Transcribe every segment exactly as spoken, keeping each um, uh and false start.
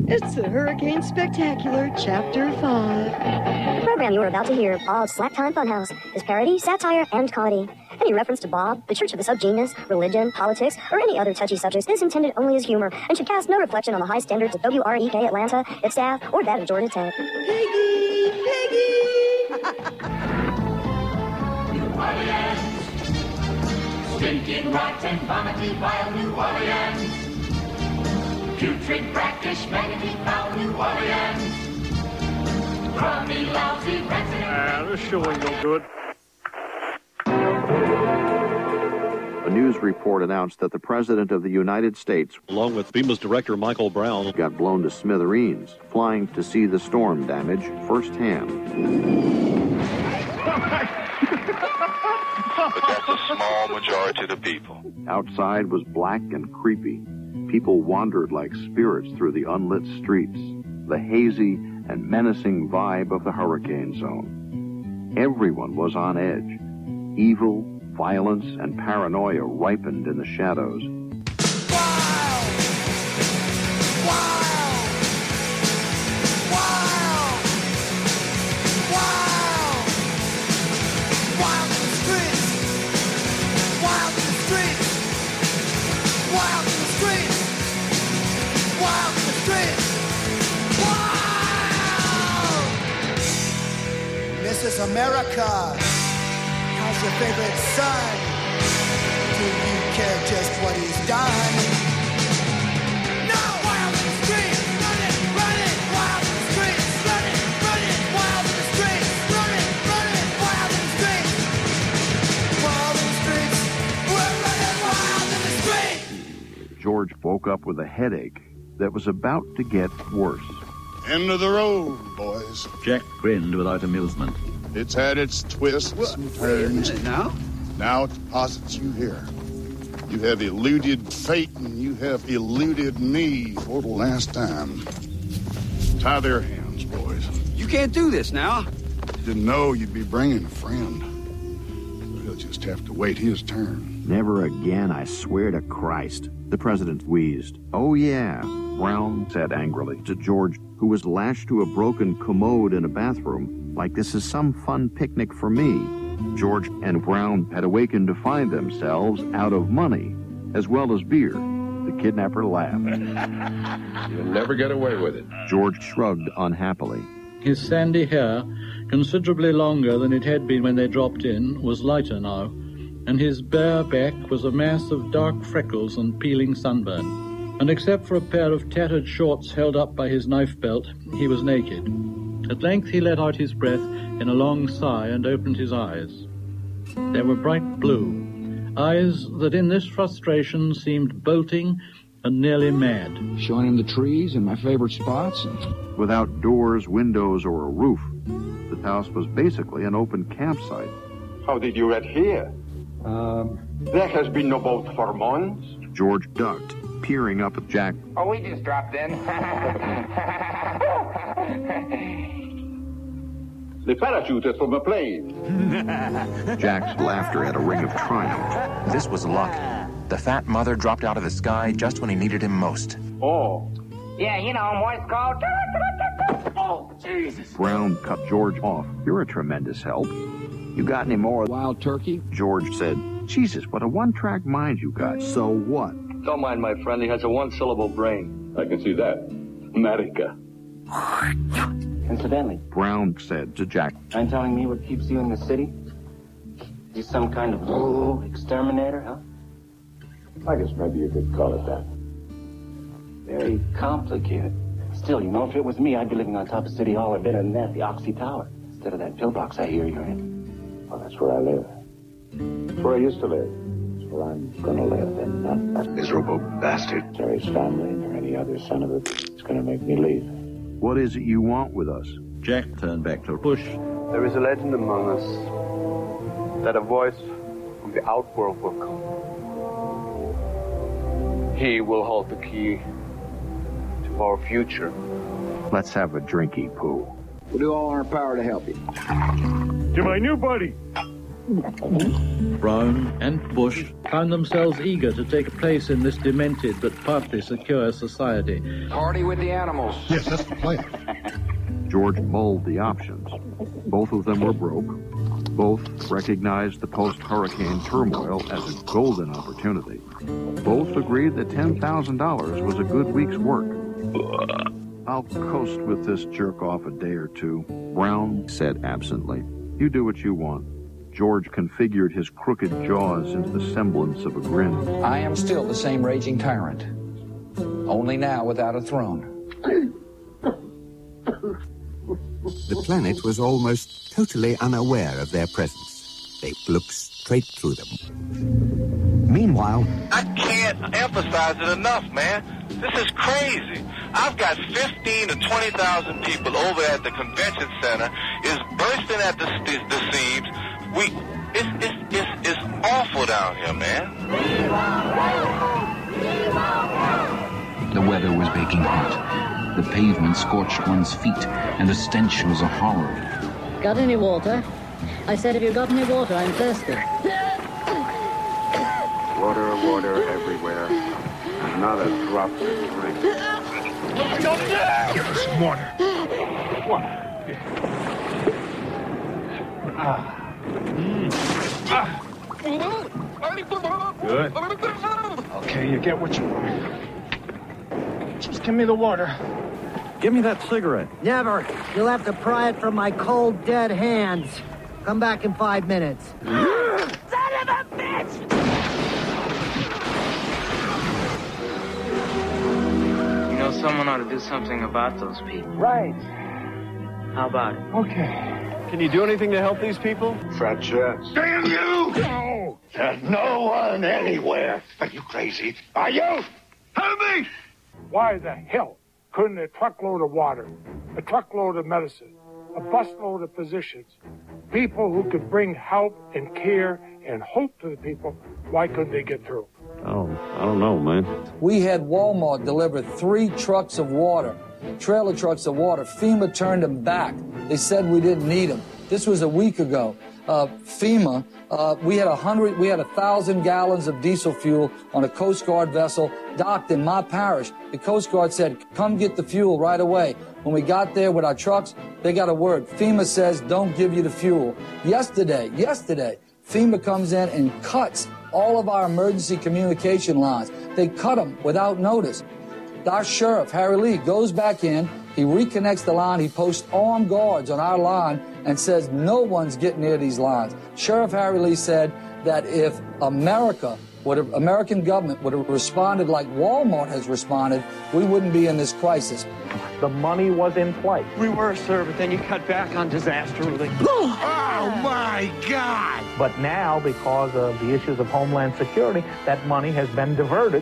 It's the Hurricane Spectacular, Chapter five. The program you are about to hear, Bob's Slack Time Funhouse, is parody, satire, and comedy. Any reference to Bob, the Church of the Subgenius, religion, politics, or any other touchy subjects is intended only as humor and should cast no reflection on the high standards of W R E K Atlanta, its staff, or that of Georgia Tech. Piggy! Piggy! New Orleans, stinking, rotten, vomity, vile New Orleans. Putrid, brackish, maggoty, foul New Orleans. Crummy, lousy, rancid. Ah, this show ain't no good. A news report announced that the President of the United States, along with FEMA's director Michael Brown, got blown to smithereens, flying to see the storm damage firsthand. But that's a small majority of the people. Outside was black and creepy. People wandered like spirits through the unlit streets, the hazy and menacing vibe of the hurricane zone. Everyone was on edge. Evil, violence, and paranoia ripened in the shadows. Wild! Wild! Wild! Wild! Wild in the streets! Wild in the streets! Wild in the streets! Wild in the streets! Wild! Missus America! How's your favorite son? Do you care just what he's done? No! Wild in the streets! Run it! Run it! Wild in the streets! Run it! Run it! Wild in the streets! Run it! Run it! Wild in the streets! Wild in the streets! We're running wild in the streets! George woke up with a headache that was about to get worse. End of the road, boys. Jack grinned without amusement. It's had its twists what? and turns. Now? Now it deposits you here. You have eluded fate and you have eluded me for the last time. Tie their hands, boys. You can't do this now. Didn't know you'd be bringing a friend. So he'll just have to wait his turn. Never again, I swear to Christ, the president wheezed. Oh, yeah, Brown said angrily to George, who was lashed to a broken commode in a bathroom, like this is some fun picnic for me. George and Brown had awakened to find themselves out of money, as well as beer. The kidnapper laughed. You'll never get away with it. George shrugged unhappily. His sandy hair, considerably longer than it had been when they dropped in, was lighter now, and his bare back was a mass of dark freckles and peeling sunburn. And except for a pair of tattered shorts held up by his knife belt, he was naked. At length he let out his breath in a long sigh and opened his eyes. They were bright blue, eyes that in this frustration seemed bolting and nearly mad. Showing him the trees and my favorite spots. Without doors, windows, or a roof, the house was basically an open campsite. How did you get here? Um, There has been no boat for months. George ducked, peering up at Jack. Oh, we just dropped in. The parachute is from a plane. Jack's laughter had a ring of triumph. This was luck. The fat mother dropped out of the sky just when he needed him most. Oh. Yeah, you know what it's called. Oh, Jesus. Brown cut George off. You're a tremendous help. You got any more? Wild turkey? George said, Jesus, what a one-track mind you got. So what? Don't mind my friend. He has a one-syllable brain. I can see that. America. Incidentally, Brown said to Jack, I'm telling me what keeps you in the city? You some kind of oh, exterminator, huh? I guess maybe you could call it that. Very complicated. Still, you know, if it was me, I'd be living on top of City Hall or better than that, the Oxy Tower, instead of that pillbox I hear you're in. Well, that's where I live. That's where I used to live. That's where I'm gonna live. And not that miserable bastard, Jerry's family, or any other son of a is gonna make me leave. What is it you want with us? Jack turned back to Bush. There is a legend among us that a voice from the outworld will come. He will hold the key to our future. Let's have a drinky poo. We'll do all our power to help you. To my new buddy, Brown and Bush found themselves eager to take a place in this demented but partly secure society. Party with the animals. Yes, that's the plan. George mulled the options. Both of them were broke. Both recognized the post-hurricane turmoil as a golden opportunity. Both agreed that ten thousand dollars was a good week's work. I'll coast with this jerk-off a day or two, Brown said absently. You do what you want. George configured his crooked jaws into the semblance of a grin. I am still the same raging tyrant, only now without a throne. The planet was almost totally unaware of their presence. They looked straight through them. Meanwhile... I can't emphasize it enough, man. This is crazy. I've got fifteen to twenty thousand people over at the convention center. It's bursting at the, the, the seams. We, it's, it's, it's, it's awful down here, man. The weather was baking hot. The pavement scorched one's feet, and the stench was a horror. Got any water? I said, have you got any water? I'm thirsty. Water, water everywhere. Not a drop to drink. Give us some water. Water. Ah. Mm. Ah. Good. Okay, you get what you want. Just give me the water. Give me that cigarette. Never. You'll have to pry it from my cold, dead hands. Come back in five minutes. Son of a bitch! You know, someone ought to do something about those people. Right. How about it? Okay. Can you do anything to help these people? Fat chance. Damn you! No! There's no one anywhere. Are you crazy? Are you? Help me! Why the hell couldn't a truckload of water, a truckload of medicine, a busload of physicians, people who could bring help and care and hope to the people, why couldn't they get through? Oh, I don't know, man. We had Walmart deliver three trucks of water, trailer trucks of water. FEMA turned them back. They said we didn't need them. This was a week ago. Uh, FEMA, uh, we had a hundred, we had a thousand gallons of diesel fuel on a Coast Guard vessel docked in my parish. The Coast Guard said, come get the fuel right away. When we got there with our trucks, they got a word. FEMA says, don't give you the fuel. Yesterday, yesterday, FEMA comes in and cuts all of our emergency communication lines. They cut them without notice. Our sheriff, Harry Lee, goes back in, he reconnects the line, he posts armed guards on our line and says no one's getting near these lines. Sheriff Harry Lee said that if America, would have, American government would have responded like Walmart has responded, we wouldn't be in this crisis. The money was in place. We were, sir, but then you cut back on disaster relief. Oh, my God! But now, because of the issues of Homeland Security, that money has been diverted.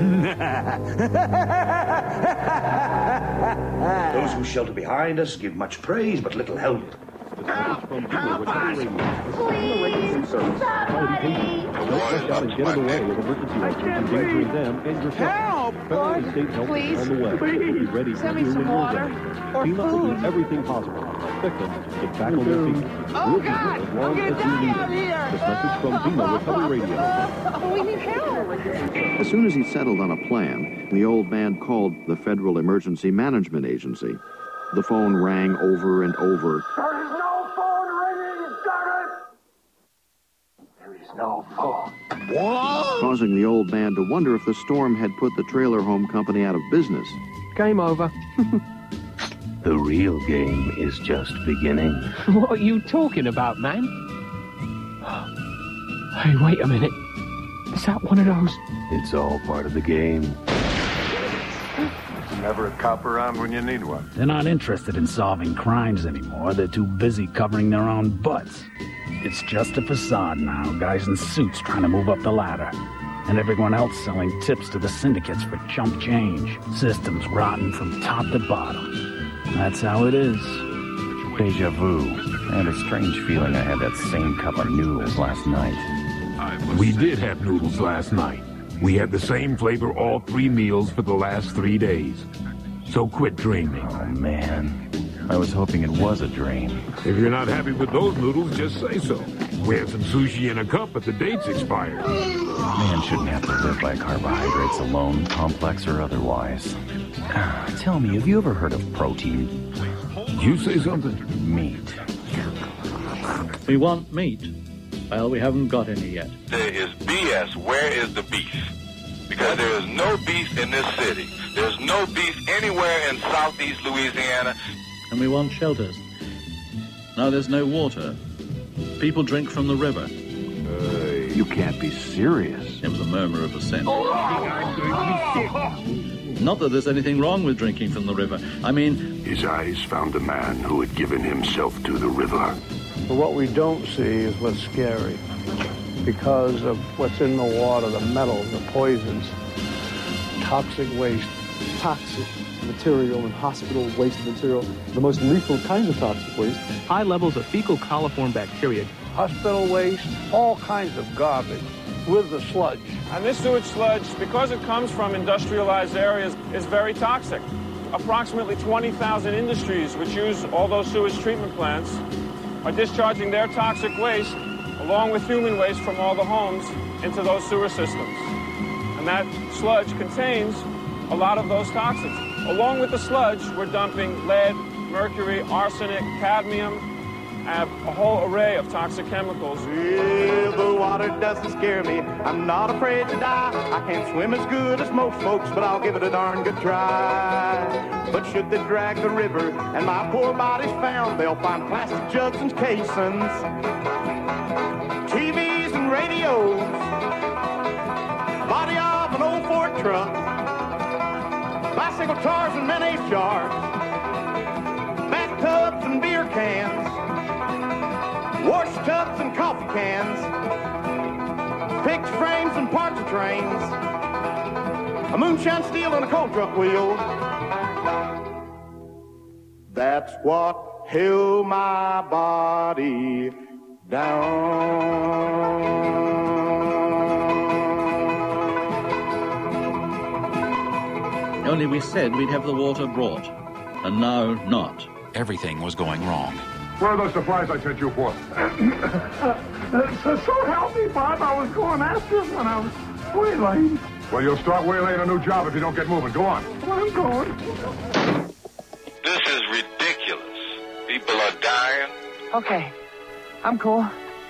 Those who shelter behind us give much praise, but little help. Help! Help us! Please! Somebody! Help! Please! Please! Send me some water or food. Everything possible. Victims get back on their feet. Oh, God! I'm gonna die out here! This message from FEMA Recovery Radio. Oh, we need help! As soon as he settled on a plan, the old man called the Federal Emergency Management Agency. The phone rang over and over. There is no phone ringing, damn it! There is no phone. What? Causing the old man to wonder if the storm had put the trailer home company out of business. Game over. The real game is just beginning. What are you talking about, man? Hey, wait a minute. Is that one of those? It's all part of the game. Never a cop around when you need one. They're not interested in solving crimes anymore. They're too busy covering their own butts. It's just a facade now, guys in suits trying to move up the ladder. And everyone else selling tips to the syndicates for chump change. Systems rotten from top to bottom. That's how it is. Deja vu. I had a strange feeling I had that same cup of noodles last night. We did have noodles last night. We had the same flavor all three meals for the last three days. So quit dreaming. Oh, man. I was hoping it was a dream. If you're not happy with those noodles, just say so. We had some sushi in a cup, but the date's expired. Man shouldn't have to live by carbohydrates alone, complex or otherwise. Tell me, have you ever heard of protein? You say something? Meat. We want meat. Well, we haven't got any yet. There is B S. Where is the beef? Because there is no beef in this city. There's no beef anywhere in southeast Louisiana. And we want shelters. Now there's no water. People drink from the river. Uh, you can't be serious. There was a murmur of assent. Not that there's anything wrong with drinking from the river. I mean... His eyes found a man who had given himself to the river. But what we don't see is what's scary. Because of what's in the water, the metals, the poisons, toxic waste. Toxic material and hospital waste material, the most lethal kinds of toxic waste. High levels of fecal coliform bacteria. Hospital waste, all kinds of garbage with the sludge. And this sewage sludge, because it comes from industrialized areas, is very toxic. Approximately twenty thousand industries which use all those sewage treatment plants are discharging their toxic waste along with human waste from all the homes into those sewer systems. And that sludge contains a lot of those toxins. Along with the sludge, we're dumping lead, mercury, arsenic, cadmium, and a whole array of toxic chemicals. Well, the water doesn't scare me. I'm not afraid to die. I can't swim as good as most folks, but I'll give it a darn good try. But should they drag the river and my poor body's found, they'll find plastic jugs and casings, T Vs and radios, body of an old Ford truck, bicycle guitars and mayonnaise jars, bathtubs and beer cans, wash tubs and coffee cans, picture frames and parts of trains, a moonshine steel and a coal truck wheel. That's what held my body down. Only we said we'd have the water brought, and now not. Everything was going wrong. Where are those supplies I sent you for? uh, so, so help me, Bob. I was going after him when I was waylaying. Well, you'll start waylaying a new job if you don't get moving. Go on. Well, I'm going. This is ridiculous. People are dying. Okay. I'm cool.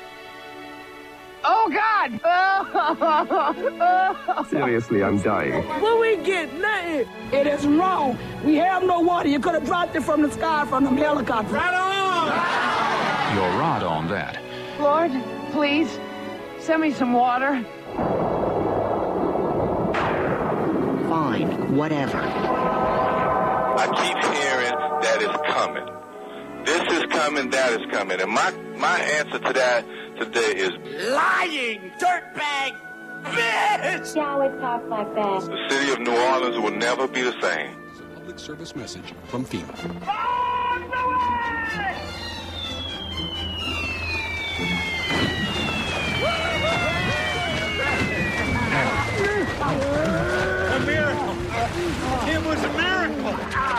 Oh, God! Seriously, I'm dying. What we get? Nothing. It is wrong. We have no water. You could have dropped it from the sky from them helicopters. Right on! You're right on that. Lord, please, send me some water. Fine, whatever. I keep hearing that it's coming. This is coming, that is coming. And my, my answer to that today is lying, dirtbag, bitch! You always talk like that. The city of New Orleans will never be the same. It's a public service message from FEMA. A miracle! It was a miracle!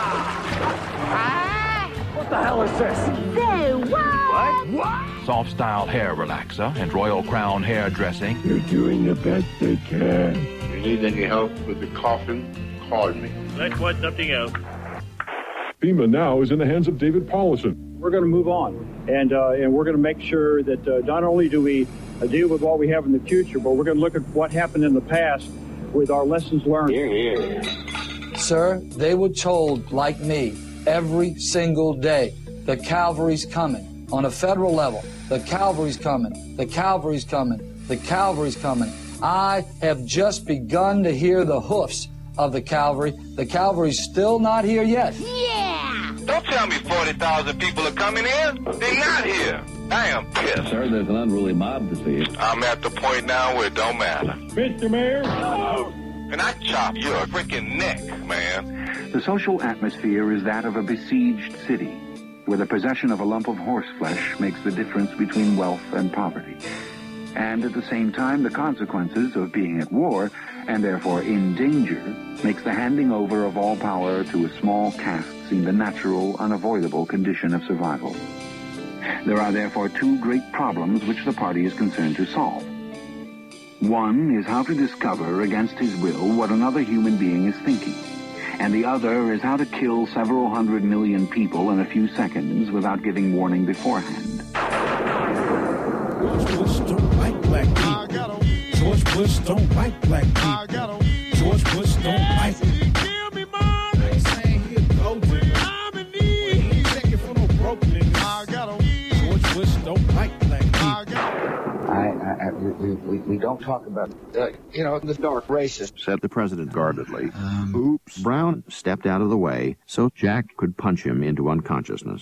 What the hell is this? Say what? What? What? Soft style hair relaxer and Royal Crown hair dressing. They're doing the best they can. If you need any help with the coffin, call me. Let's want something else. FEMA now is in the hands of David Paulison. We're going to move on, and uh, and we're going to make sure that uh, not only do we uh, deal with what we have in the future, but we're going to look at what happened in the past with our lessons learned. Here, here. Sir, they were told, like me, every single day, the cavalry's coming. On a federal level, the cavalry's coming. The cavalry's coming. The cavalry's coming. I have just begun to hear the hoofs of the cavalry. The cavalry's still not here yet. Yeah! Don't tell me forty thousand people are coming here. They're not here. I am pissed. Sir, there's an unruly mob to see. I'm at the point now where it don't matter. Mister Mayor? Oh. And I chop your freaking neck, man. The social atmosphere is that of a besieged city, where the possession of a lump of horseflesh makes the difference between wealth and poverty. And at the same time, the consequences of being at war, and therefore in danger, makes the handing over of all power to a small caste seem the natural, unavoidable condition of survival. There are therefore two great problems which the party is concerned to solve. One is how to discover against his will what another human being is thinking, and the other is how to kill several hundred million people in a few seconds without giving warning beforehand. George Bush don't like black people. George Bush don't like black people. George Bush don't like it. I ain't saying he'll go to it. I'm in need. He ain't checking for no broke niggas. George Bush don't like black people. I, I, I we, we, we don't talk about, uh, you know, the dark races, said the president guardedly. Um, Oops. Brown stepped out of the way so Jack could punch him into unconsciousness.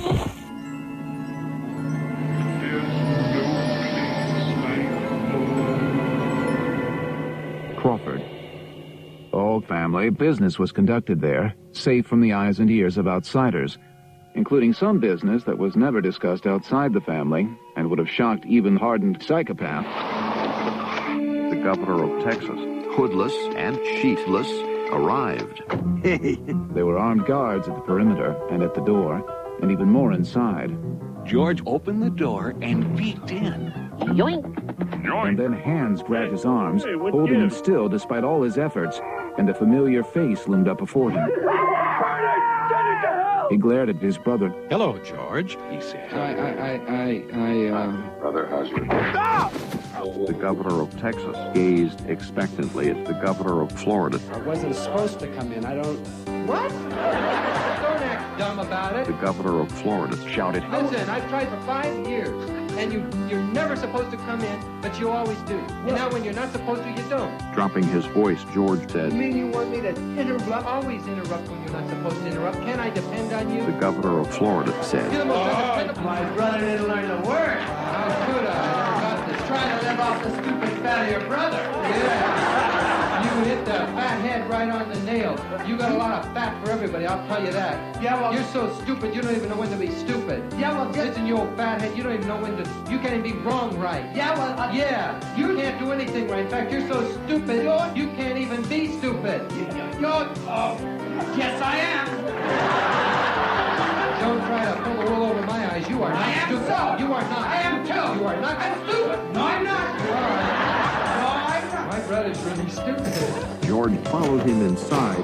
Crawford. All family business was conducted there, safe from the eyes and ears of outsiders, including some business that was never discussed outside the family and would have shocked even hardened psychopaths. The governor of Texas, hoodless and sheetless, arrived. There were armed guards at the perimeter and at the door, and even more inside. George opened the door and peeked in. Yoink! And then hands grabbed his arms, hey, holding him still despite all his efforts, and a familiar face loomed up before him. He glared at his brother. Hello, George, he said. I, I, I, I, uh... Brother, how's your... Stop! The governor of Texas gazed expectantly at the governor of Florida. I wasn't supposed to come in. I don't... What? Don't act dumb about it. The governor of Florida shouted. Listen, I've tried for five years, and you, you're never supposed to come in, but you always do. And now when you're not supposed to, you don't. Dropping his voice, George said. You mean you want me to interrupt? Always interrupt when you're not supposed to interrupt. Can I depend on you? The governor of Florida said. You're the most undependable. My brother didn't learn to work. How could I? Trying to live off the stupid fat of your brother. Yeah. You hit the fat head right on the nail. You got a lot of fat for everybody, I'll tell you that. Yeah, well... You're so stupid, you don't even know when to be stupid. Yeah, well... Listen, you old fat head, you don't even know when to... You can't even be wrong right. Yeah, well... Uh, yeah, you can't do anything right. In fact, you're so stupid, you can't even be stupid. You're... Oh, yes, I am. Don't try to pull the wool over my eyes. You are not I am stupid. So. You are not. I am too. You are not. I'm stupid. No, I'm not. You are. No, I'm not. My brother's really stupid. George followed him inside.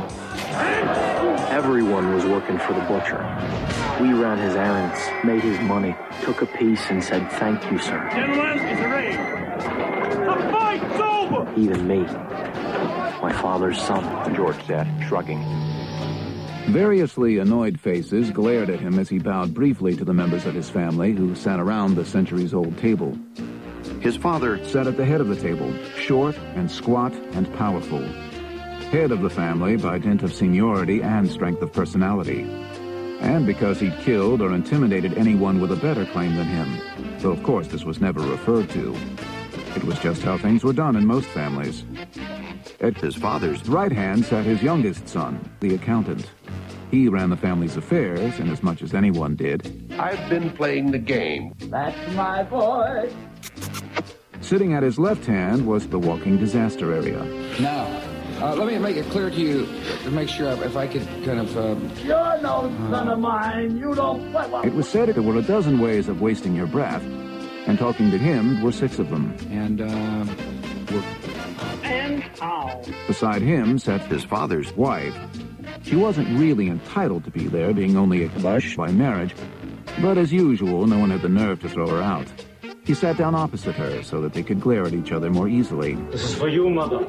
Everyone was working for the butcher. We ran his errands, made his money, took a piece and said, "Thank you, sir." Gentlemen, it's arranged. The fight's over! Even me, my father's son, George said, shrugging. Variously annoyed faces glared at him as he bowed briefly to the members of his family who sat around the centuries-old table. His father sat at the head of the table, short and squat and powerful. Head of the family by dint of seniority and strength of personality. And because he'd killed or intimidated anyone with a better claim than him, though of course this was never referred to. It was just how things were done in most families. At his father's right hand sat his youngest son, the accountant. He ran the family's affairs, and as much as anyone did. I've been playing the game. That's my boy. Sitting at his left hand was the walking disaster area. Now, uh, let me make it clear to you, to make sure if I could kind of... Um, You're no son of mine. You don't... It was said there were a dozen ways of wasting your breath, and talking to him were six of them. And, uh... Were... And how? Beside him sat his father's wife. She wasn't really entitled to be there, being only a bush by marriage, but as usual, no one had the nerve to throw her out. He sat down opposite her so that they could glare at each other more easily. This is for you, Mother.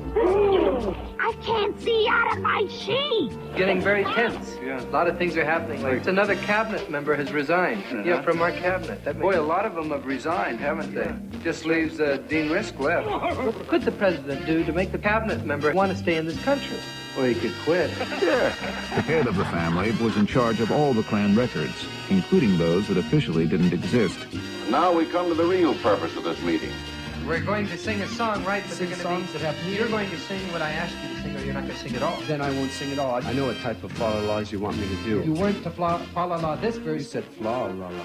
I can't see out of my sheet. Getting very tense. Yeah. A lot of things are happening. Like another cabinet member has resigned. Uh-huh. Yeah, from our cabinet. That Boy, a lot of them have resigned, haven't they? Yeah. Just leaves uh, Dean Risk left. What could the president do to make the cabinet member want to stay in this country? Well, he could quit. Yeah. The head of the family was in charge of all the clan records, including those that officially didn't exist. Now we come to the real purpose of this meeting. We're going to sing a song, right? But sing songs be, that have meaning. You're going to sing what I asked you to sing, or you're not going to sing at all. Then I won't sing at all. I know what type of fa la la's you want me to do. You weren't to fa la la this verse. You said fla la la.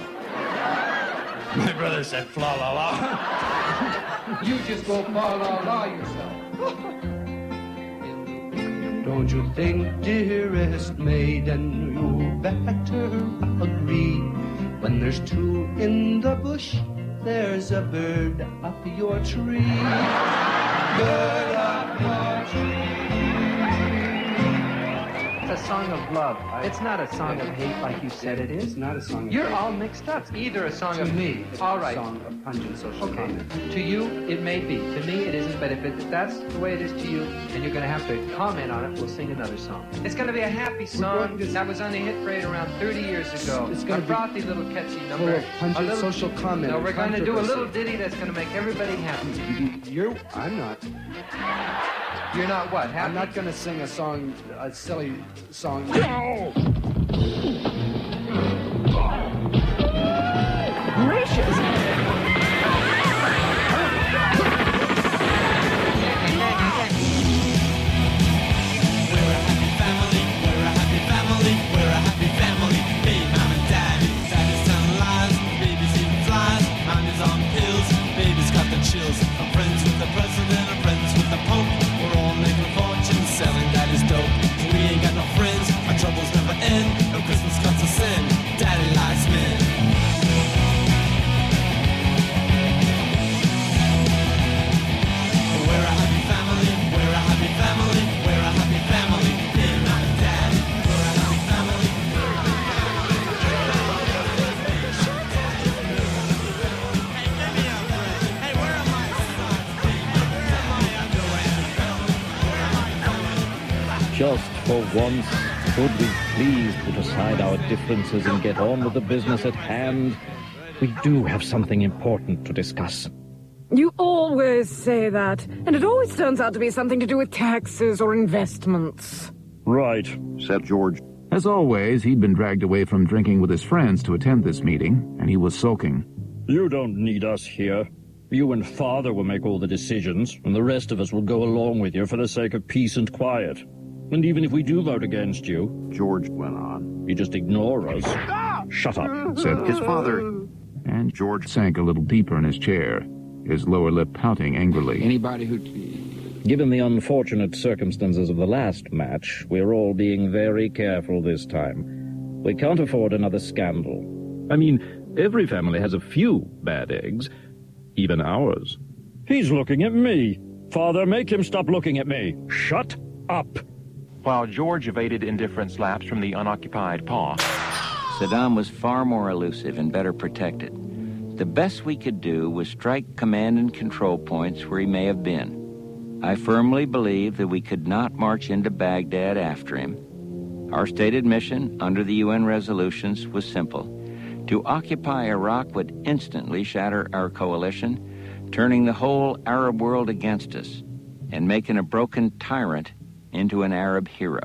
My brother said fla la la. You just go fa la la yourself. Don't you think, dearest maiden, you better agree? When there's two in the bush, there's a bird up your tree. Bird up your tree. It's a song of love. It's not a song of hate like you said it is. It's not a song of You're hate. all mixed up. It's either a song to of... me, it's all a right. song of pungent social Okay. comment. To you, it may be. To me, it isn't. But if, it, if that's the way it is to you, and you're going to have to comment on it, we'll sing another song. It's going to be a happy song that was on the hit parade around thirty years ago. It's going a to be frothy little catchy full number. of pungent a little, social comment. No, and we're going to do a controversy. little ditty that's going to make everybody happy. You're... I'm not. You're not what? Happy? I'm not going to sing a song, a silly song. No! Gracious! Chills. I'm friends with the president, I'm friends with the pope. We're all making fortunes, selling daddy's dope. We ain't got no friends, our troubles never end. No Christmas cuts us in, daddy likes men. We're a happy family, we're a happy family, we're a happy family. Me, mom, and daddy, we're a happy family. Just for once, could we please put aside our differences and get on with the business at hand? We do have something important to discuss. You always say that, and it always turns out to be something to do with taxes or investments. Right, said George. As always, he'd been dragged away from drinking with his friends to attend this meeting, and he was sulking. You don't need us here. You and Father will make all the decisions, and the rest of us will go along with you for the sake of peace and quiet. And even if we do vote against you, George went on, you just ignore us. Stop! Shut up, said his father. And George sank a little deeper in his chair, his lower lip pouting angrily. Anybody who... Given the unfortunate circumstances of the last match, we're all being very careful this time. We can't afford another scandal. I mean, every family has a few bad eggs, even ours. He's looking at me. Father, make him stop looking at me. Shut up. While George evaded indifference laps from the unoccupied paw, Saddam was far more elusive and better protected. The best we could do was strike command and control points where he may have been. I firmly believe that we could not march into Baghdad after him. Our stated mission under the U N resolutions was simple. To occupy Iraq would instantly shatter our coalition, turning the whole Arab world against us and making a broken tyrant into an Arab hero.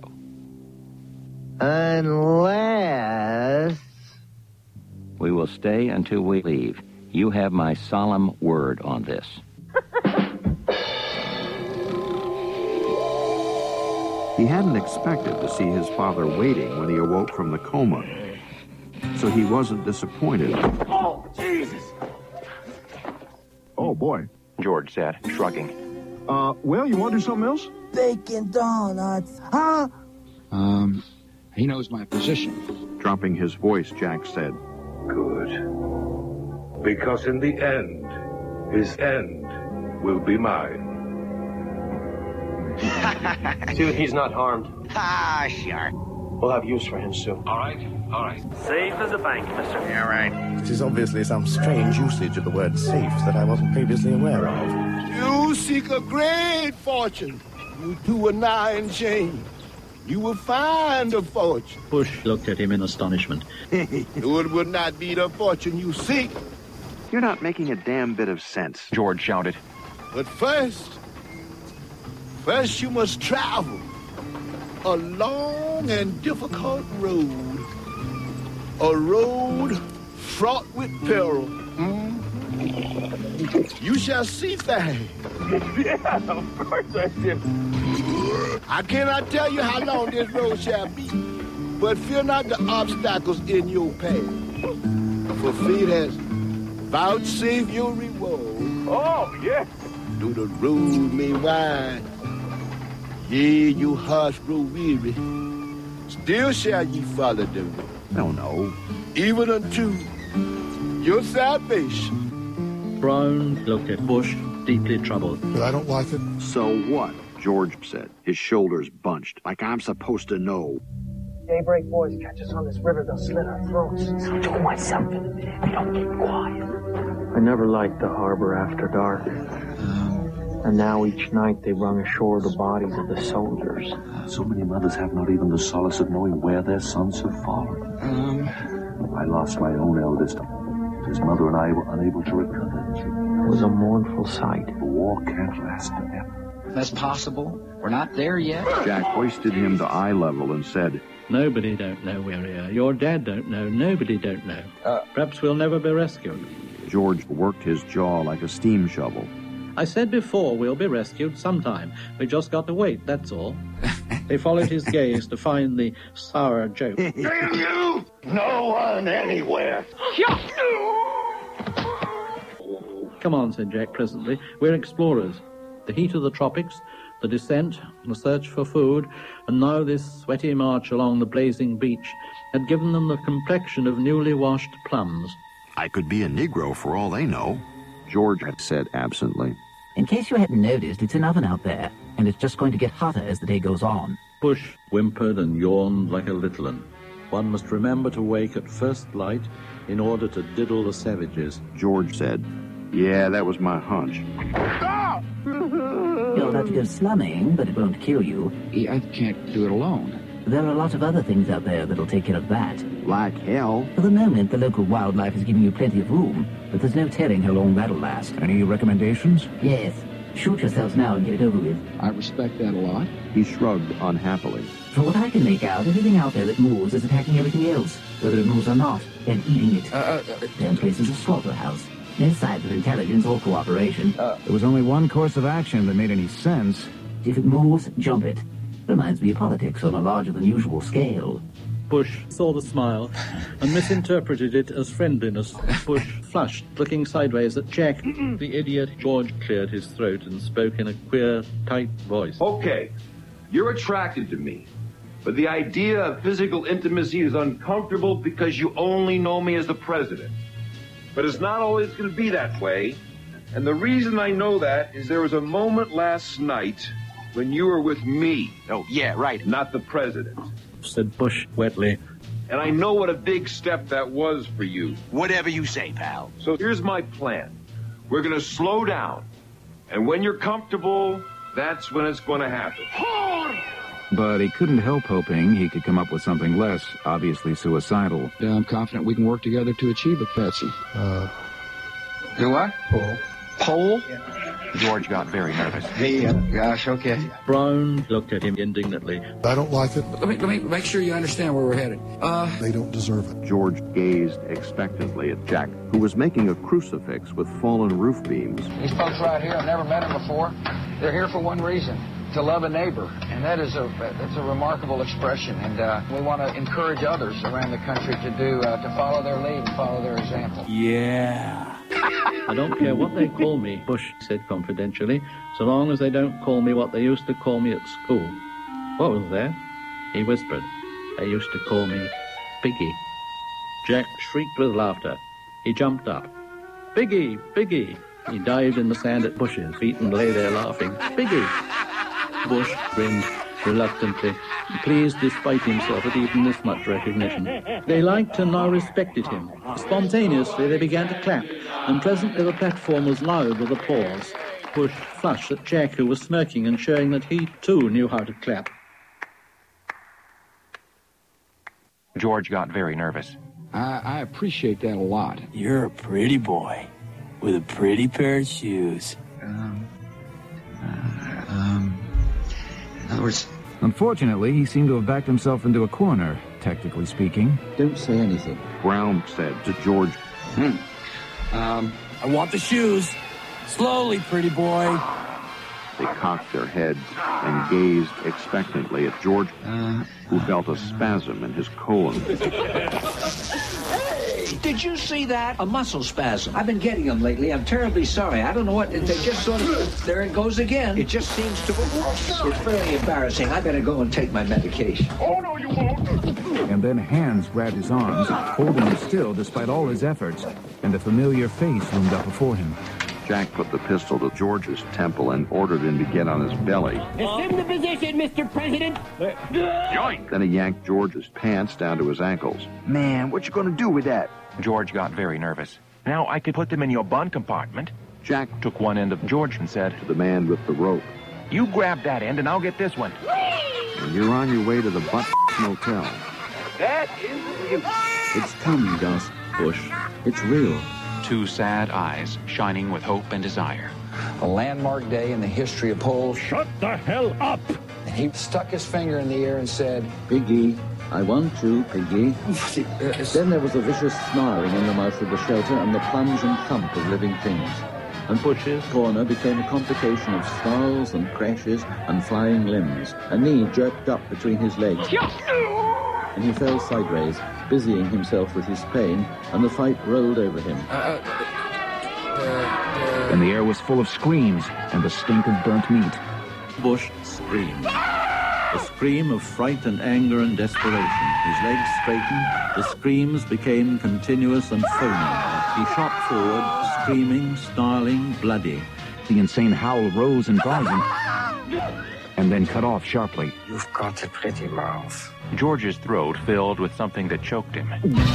Unless... We will stay until we leave. You have my solemn word on this. He hadn't expected to see his father waiting when he awoke from the coma, so he wasn't disappointed. Oh, Jesus! Oh, boy, George said, shrugging. Uh, well, you want to do something else? Bacon donuts, huh? Um, he knows my position. Dropping his voice, Jack said, Good. Because in the end, his end will be mine. Dude, he's not harmed. Ah, sure. We'll have use for him soon. All right, all right. Safe as a bank, mister. Yeah, right. It is obviously some strange usage of the word safe that I wasn't previously aware of. You seek a great fortune. You two a nine chain. You will find a fortune. Bush looked at him in astonishment. It would not be the fortune you seek. You're not making a damn bit of sense, George shouted. But first, first you must travel a long and difficult road. A road fraught with peril. Mm? You shall see things. Yeah, of course I do. I cannot tell you how long this road shall be, but fear not the obstacles in your path. For fate has vouchsafed your reward. Oh, yes. Though the road may wind, yea, your hearts grow weary, still shall ye follow the road. No, no. Even unto your salvation. Brown looked at Bush, deeply troubled. But I don't like it. So what? George said, his shoulders bunched, like I'm supposed to know. Daybreak boys catch us on this river, they'll slit our throats. So I told myself, we don't keep quiet. I never liked the harbor after dark. Um, and now each night they run ashore the bodies of the soldiers. So many mothers have not even the solace of knowing where their sons have fallen. Um, I lost my own eldest. His mother and I were unable to recover. It was a mournful sight. The war can't last forever. That's possible. We're not there yet. Jack hoisted him to eye level and said, Nobody don't know where we are. Your dad don't know. Nobody don't know. Uh, Perhaps we'll never be rescued. George worked his jaw like a steam shovel. I said before we'll be rescued sometime. We just got to wait, that's all. They followed his gaze to find the sour joke. Damn you! No one anywhere. Come on, said Jack presently. We're explorers. The heat of the tropics, the descent, the search for food, and now this sweaty march along the blazing beach had given them the complexion of newly washed plums. I could be a Negro for all they know, George had said absently. In case you hadn't noticed, it's an oven out there, and it's just going to get hotter as the day goes on. Bush whimpered and yawned like a little one. One must remember to wake at first light in order to diddle the savages. George said, yeah, that was my hunch. Ah! You're about to go slumming, but it won't kill you. I can't do it alone. There are a lot of other things out there that'll take care of that. Like hell? For the moment, the local wildlife is giving you plenty of room, but there's no telling how long that'll last. Any recommendations? Yes. Shoot yourselves now and get it over with. I respect that a lot. He shrugged unhappily. From what I can make out, everything out there that moves is attacking everything else, whether it moves or not, and eating it. Uh, uh, Damn place is a slaughterhouse. No signs of intelligence or cooperation. Uh, there was only one course of action that made any sense. If it moves, jump it. Reminds me of politics on a larger-than-usual scale. Bush saw the smile and misinterpreted it as friendliness. Bush flushed, looking sideways at Jack. The idiot George cleared his throat and spoke in a queer, tight voice. Okay, you're attracted to me, but the idea of physical intimacy is uncomfortable because you only know me as the president. But it's not always going to be that way. And the reason I know that is there was a moment last night when you were with me. Oh, yeah, right. Not the president, said Bush wetly. And I know what a big step that was for you. Whatever you say, pal. So here's my plan. We're going to slow down. And when you're comfortable, that's when it's going to happen. But he couldn't help hoping he could come up with something less obviously suicidal. Yeah, I'm confident we can work together to achieve it, Patsy. Uh, Do what? Paul. Pole? George got very nervous. Hey, uh, gosh, okay. Brown looked at him indignantly. I don't like it. Let me, let me make sure you understand where we're headed. Uh, they don't deserve it. George gazed expectantly at Jack, who was making a crucifix with fallen roof beams. These folks right here, I've never met them before. They're here for one reason, to love a neighbor. And that is a that's a remarkable expression. And uh, we want to encourage others around the country to do uh, to follow their lead and follow their example. Yeah. I don't care what they call me, Bush said confidentially, so long as they don't call me what they used to call me at school. What was that? He whispered. They used to call me Piggy. Jack shrieked with laughter. He jumped up. Piggy! Piggy! He dived in the sand at Bush's feet and lay there laughing. Piggy! Bush grinned reluctantly, pleased despite himself at even this much recognition. They liked and now respected him. Spontaneously they began to clap, and presently the platform was loud with applause. Bush flushed at Jack, who was smirking and showing that he too knew how to clap. George got very nervous. I, I appreciate that a lot. You're a pretty boy with a pretty pair of shoes. Um, uh, um, in other words... Unfortunately, he seemed to have backed himself into a corner, technically speaking. Don't say anything. Brown said to George, Hmm. Um, I want the shoes. Slowly, pretty boy. They cocked their heads and gazed expectantly at George, uh, who felt a spasm in his colon. Hey, did you see that? A muscle spasm. I've been getting them lately. I'm terribly sorry. I don't know what. They just sort of. There it goes again. It just seems to. It's very embarrassing. I better go and take my medication. Oh, no, you won't. And and then hands grabbed his arms, holding him still despite all his efforts, and a familiar face loomed up before him. Jack put the pistol to George's temple and ordered him to get on his belly. Assume the position, Mister President. Yoink! Then he yanked George's pants down to his ankles. Man, what you gonna do with that? George got very nervous. Now I could put them in your bun compartment. Jack took one end of George and said to the man with the rope, "You grab that end and I'll get this one." And you're on your way to the butt motel. That is real. It's come, Gus Bush. It's real. Two sad eyes shining with hope and desire. A landmark day in the history of polls. Shut the hell up! And he stuck his finger in the air and said, Piggy, I want you, Piggy. Then there was a vicious snarling in the mouth of the shelter and the plunge and thump of living things. And Bush's corner became a complication of snarls and crashes and flying limbs. A knee jerked up between his legs. And he fell sideways, busying himself with his pain, and the fight rolled over him. Uh, uh, And the air was full of screams and the stink of burnt meat. Bush screamed. A scream of fright and anger and desperation. His legs straightened. The screams became continuous and foaming. He shot forward, screaming, snarling, bloody. The insane howl rose in volume and then cut off sharply. You've got a pretty mouth. George's throat filled with something that choked him.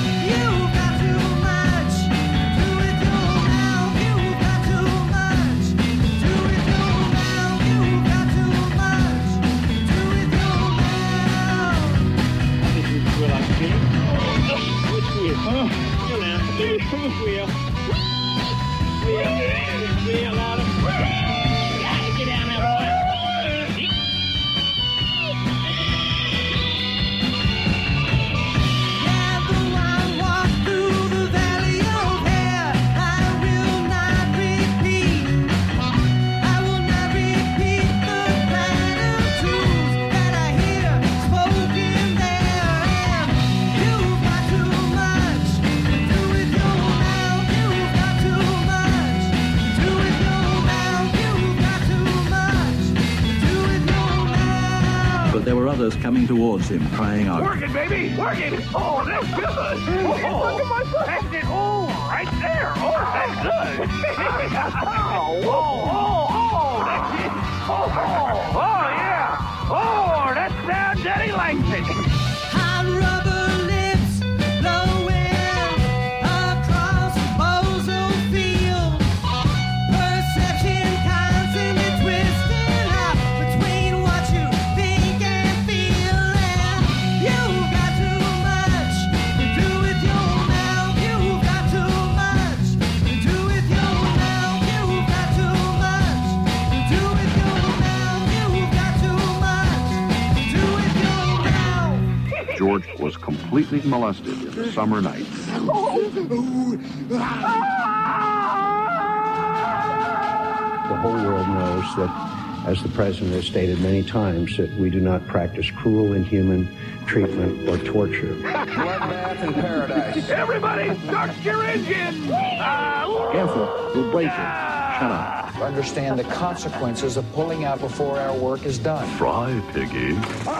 Others coming towards him, crying out. Work it, baby! Work it! Oh, that's good! Oh, look at my foot! That's it! Oh, right there! Oh, that's good! oh, oh, oh, oh, that's it! Oh, oh, oh, yeah! Oh, that's down Daddy likes it! Hot rubber lips blowing across Bozo Field. Perception constantly twisting up between what you think and feel. And you've got too much to do with your mouth. You've got too much to do with your mouth. You've got too much to do with your mouth. You've got too much to do with your mouth. George was completely molested in the summer night. The whole world knows that, as the President has stated many times, that we do not practice cruel, inhuman treatment or torture. bloodbath in paradise. Everybody, start your engine! Uh, Careful, you'll break it. Shut up. Understand the consequences of pulling out before our work is done. Fry, Piggy.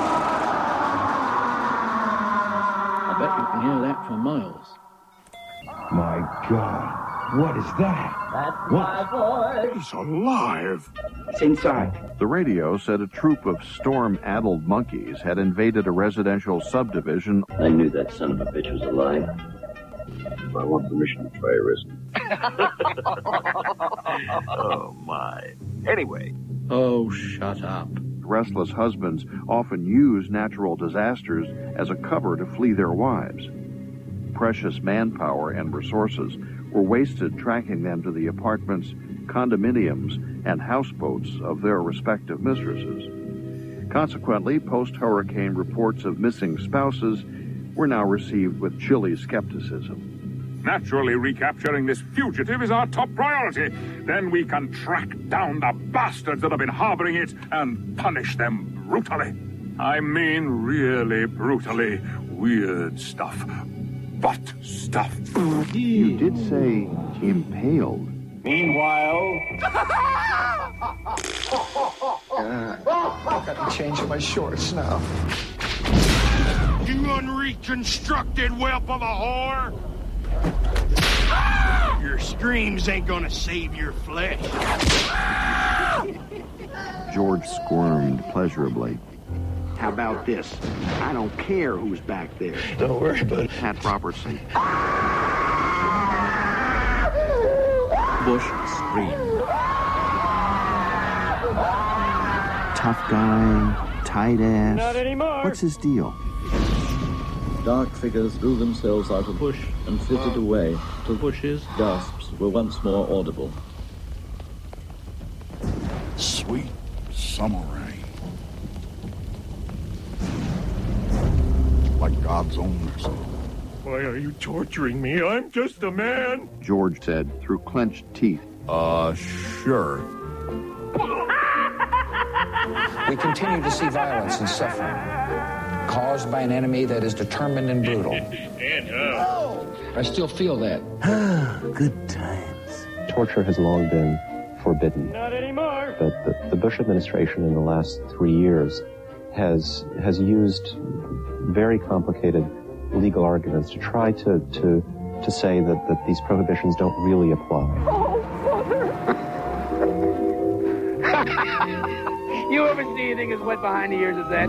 I bet you can hear that for miles. My God, what is that? That's What? my boy. He's alive. It's inside. The radio said a troop of storm-addled monkeys had invaded a residential subdivision. I knew that son of a bitch was alive. I want permission to try a risk. Oh, my. Anyway. Oh, shut up. Restless husbands often use natural disasters as a cover to flee their wives. Precious manpower and resources were wasted tracking them to the apartments, condominiums, and houseboats of their respective mistresses. Consequently, post-hurricane reports of missing spouses were now received with chilly skepticism. Naturally, recapturing this fugitive is our top priority. Then we can track down the bastards that have been harboring it and punish them brutally. I mean, really brutally. Weird stuff. Butt stuff. You did say impaled. Meanwhile... I've got to change my shorts now. You unreal! reconstructed whelp of a whore! Ah! Your screams ain't gonna save your flesh. Ah! George squirmed pleasurably. How about this? I don't care who's back there. Don't worry about it. Pat Robertson. Bush screamed. Tough guy, tight ass. Not anymore. What's his deal? Dark figures drew themselves out of Bush and flitted away till Bush's gasps were once more audible. Sweet summer rain. Like God's own mercy. Why are you torturing me? I'm just a man. George said through clenched teeth. Uh, sure. We continue to see violence and suffering caused by an enemy that is determined and brutal. I still feel that. Good times. Torture has long been forbidden. Not anymore. But the, the Bush administration in the last three years has has used very complicated legal arguments to try to to to say that, that these prohibitions don't really apply. Oh, Father! You ever see anything as wet behind the ears as that?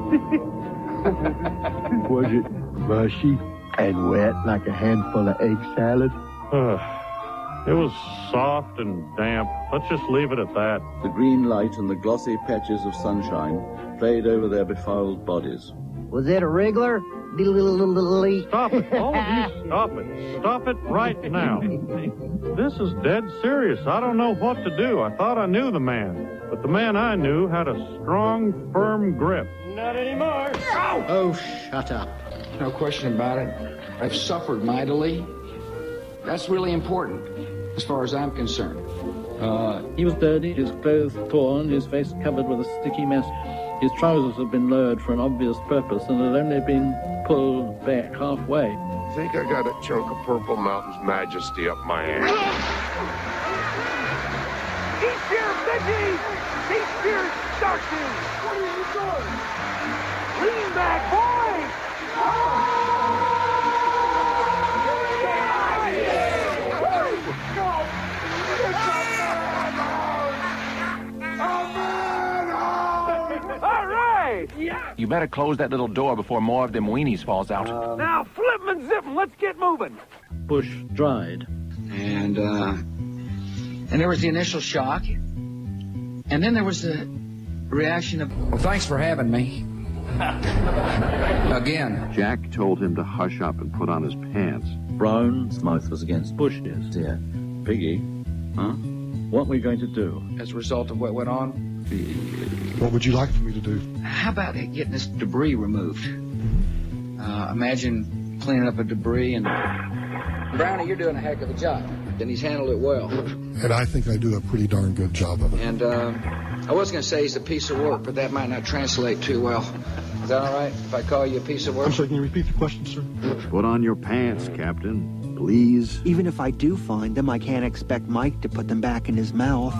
Was it mushy and wet like a handful of egg salad? It was soft and damp. Let's just leave it at that. The green light and the glossy patches of sunshine played over their befouled bodies. Was it a wriggler? Stop it. All of you, stop it. Stop it right now. This is dead serious. I don't know what to do. I thought I knew the man. But the man I knew had a strong, firm grip. Not anymore. Oh, shut up. No question about it. I've suffered mightily. That's really important, as far as I'm concerned. Uh, he was dirty, his clothes torn, his face covered with a sticky mess. His trousers had been lowered for an obvious purpose and had only been pulled back halfway. Think I got a chunk of Purple Mountain's majesty up my ass. Eat your veggies! Eat your starches! What are you doing? Lean back, boy! All right! Yeah! You better close that little door before more of them weenies falls out. Um, now, flip 'em and zip 'em. Let's get moving. Bush dried. And, uh, and there was the initial shock. And then there was the reaction of, well, thanks for having me. Again. Jack told him to hush up and put on his pants. Brown's mouth was against Bush's. Dear Piggy, huh? What were we going to do? As a result of what went on? What would you like for me to do? How about getting this debris removed? Uh, imagine cleaning up a debris and... Brownie, you're doing a heck of a job. And he's handled it well. And I think I do a pretty darn good job of it. And, uh, I was going to say he's a piece of work, but that might not translate too well. Is that all right if I call you a piece of work? I'm sorry, can you repeat the question, sir? Put on your pants, Captain. Please. Even if I do find them, I can't expect Mike to put them back in his mouth.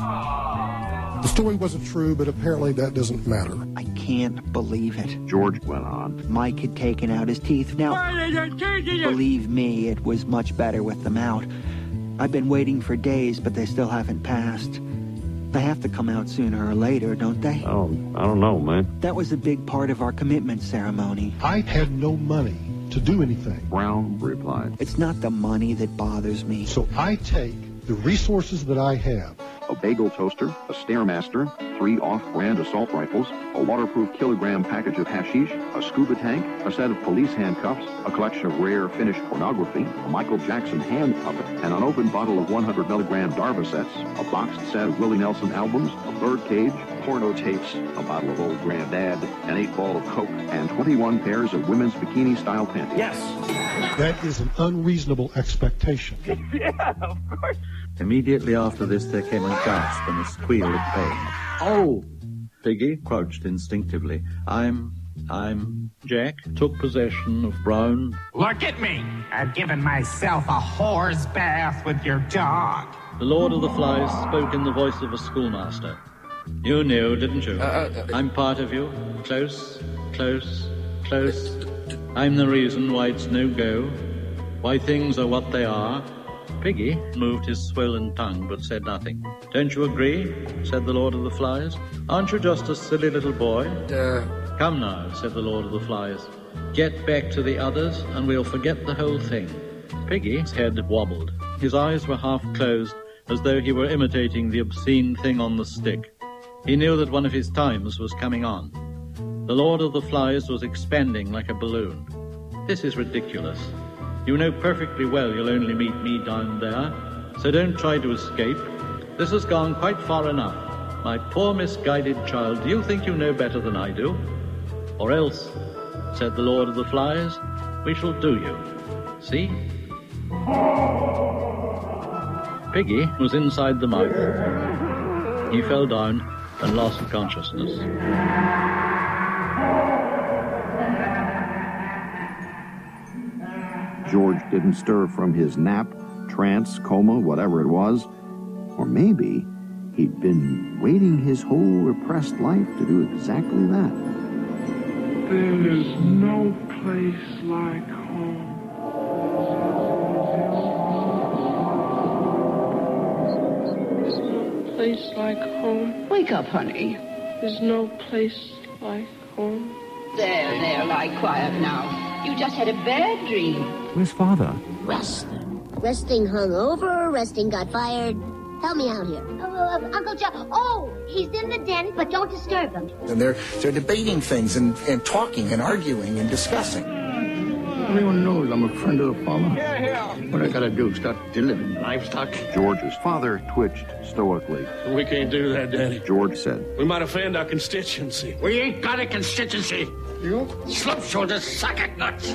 The story wasn't true, but apparently that doesn't matter. I can't believe it. George went on. Mike had taken out his teeth. Now, believe me, it was much better with them out. I've been waiting for days, but they still haven't passed. They have to come out sooner or later, don't they? Oh, I don't know, man. That was a big part of our commitment ceremony. I had no money to do anything. Brown replied. It's not the money that bothers me. So I take the resources that I have. A bagel toaster, a Stairmaster, three off-brand assault rifles, a waterproof kilogram package of hashish, a scuba tank, a set of police handcuffs, a collection of rare Finnish pornography, a Michael Jackson hand puppet, an unopened bottle of one hundred milligram Darvocets, a boxed set of Willie Nelson albums, a birdcage, porno tapes, a bottle of Old Granddad, an eight ball of Coke, and twenty-one pairs of women's bikini-style panties. Yes! That is an unreasonable expectation. Yeah, of course. Immediately after this, there came a gasp and a squeal of pain. Oh! Piggy crouched instinctively. I'm... I'm... Jack took possession of Brown. Look at me! I've given myself a whore's bath with your dog. The Lord of the Flies spoke in the voice of a schoolmaster. You knew, didn't you? Uh, uh, I'm part of you. Close, close, close. I'm the reason why it's no go, why things are what they are. Piggy moved his swollen tongue but said nothing. Don't you agree? Said the Lord of the Flies. Aren't you just a silly little boy? Uh... Come now, said the Lord of the Flies. Get back to the others and we'll forget the whole thing. Piggy's head wobbled. His eyes were half closed, as though he were imitating the obscene thing on the stick. He knew that one of his times was coming on. The Lord of the Flies was expanding like a balloon. This is ridiculous. You know perfectly well you'll only meet me down there, so don't try to escape. This has gone quite far enough. My poor misguided child, do you think you know better than I do? Or else, said the Lord of the Flies, we shall do you. See? Piggy was inside the mouth. He fell down and lost consciousness. George didn't stir from his nap, trance, coma, whatever it was. Or maybe he'd been waiting his whole repressed life to do exactly that. There is no place like home. There's no place like home. Wake up, honey. There's no place like home. There, there, lie quiet now. You just had a bad dream. Where's Father? Resting. Resting hungover, resting got fired. Help me out here. Uh, uh, Uncle Joe. Oh, he's in the den, but don't disturb him. And they're they're debating things and, and talking and arguing and discussing. Everyone knows I'm a friend of the farmer. Yeah, yeah. What I gotta do, start delivering livestock? George's father twitched stoically. We can't do that, Daddy. George said. We might offend our constituency. We ain't got a constituency. You? Slump shoulders suck at nuts.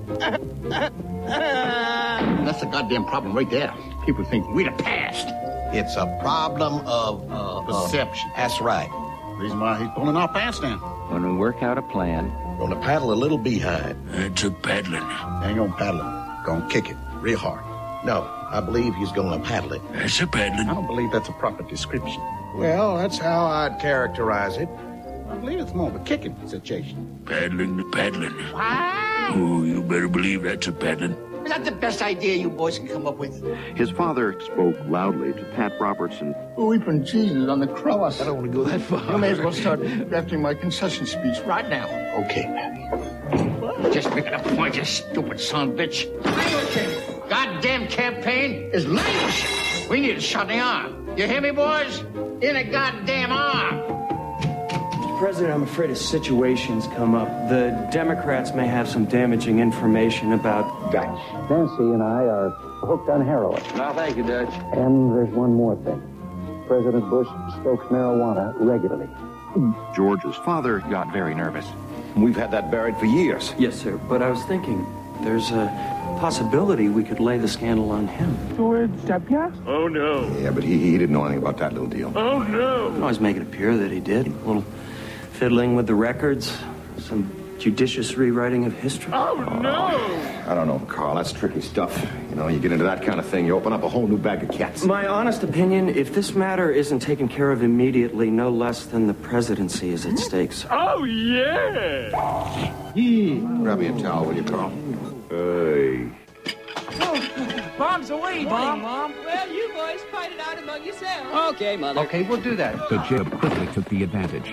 That's the goddamn problem right there. People think we the past. It's a problem of uh, perception. Uh, That's right. Reason why he's pulling our pants down. When we work out a plan. Gonna paddle a little behind. That's a paddling. Ain't gonna paddle it. Gonna kick it real hard. No, I believe he's gonna paddle it. That's a paddling. I don't believe that's a proper description. Well, that's how I'd characterize it. I believe it's more of a kicking situation. Paddling the paddling. What? Oh, you better believe that's a paddling. Is that the best idea you boys can come up with? His father spoke loudly to Pat Robertson. Weeping Jesus on the cross. I don't want to go that far. You may as well start drafting my concession speech right now. Okay, Patty. Just making a point, you stupid son of a bitch. Goddamn campaign is languishing. We need a shot in the arm. You hear me, boys? In a goddamn arm. President, I'm afraid a situation's come up. The Democrats may have some damaging information about Dutch. Nancy and I are hooked on heroin. No, thank you, Dutch. And there's one more thing. President Bush smokes marijuana regularly. George's father got very nervous. We've had that buried for years. Yes, sir, but I was thinking there's a possibility we could lay the scandal on him. George W? Oh, no. Yeah, but he, he didn't know anything about that little deal. Oh, no. I always make it appear that he did. A little fiddling with the records, some judicious rewriting of history. Oh, no! I don't know, Carl. That's tricky stuff. You know, you get into that kind of thing, you open up a whole new bag of cats. My honest opinion, if this matter isn't taken care of immediately, no less than the presidency is at stake, sir. Oh, yeah! Yeah. Grab me a towel, will you, Carl? Hey. Bombs away, Mom. Mom. Well, you boys fight it out among yourselves. Okay, Mother. Okay, we'll do that. But Jacob quickly took the advantage.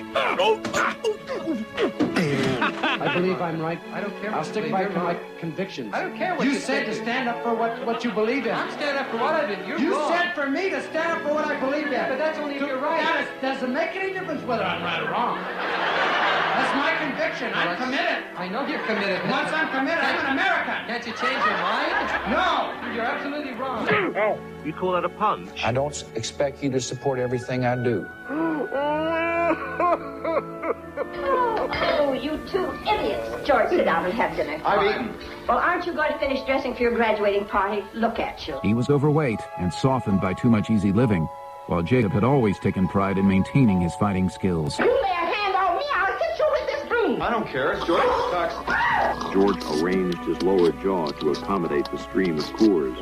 I believe I'm right. I don't care. I'll stick by my convictions. I don't care what you, you said to stand up for what, what you believe in. I'm standing up for what I did. You're you wrong. Said for me to stand up for what I believe in. Yeah, but that's only if you're right. That doesn't make any difference whether I'm right or wrong. That's my conviction. I'm well, committed. I know you're committed. Once I'm committed, I'm an American. Can't you change your mind? No, you're absolutely wrong. Oh, you call that a punch? I don't expect you to support everything I do. Oh, you two idiots. George, sit down and have dinner. I've eaten. Well, aren't you going to finish dressing for your graduating party? Look at you. He was overweight and softened by too much easy living, while Jacob had always taken pride in maintaining his fighting skills. You lay a hand on me, I'll hit you with this broom. I don't care. It's George. George arranged his lower jaw to accommodate the stream of Coors.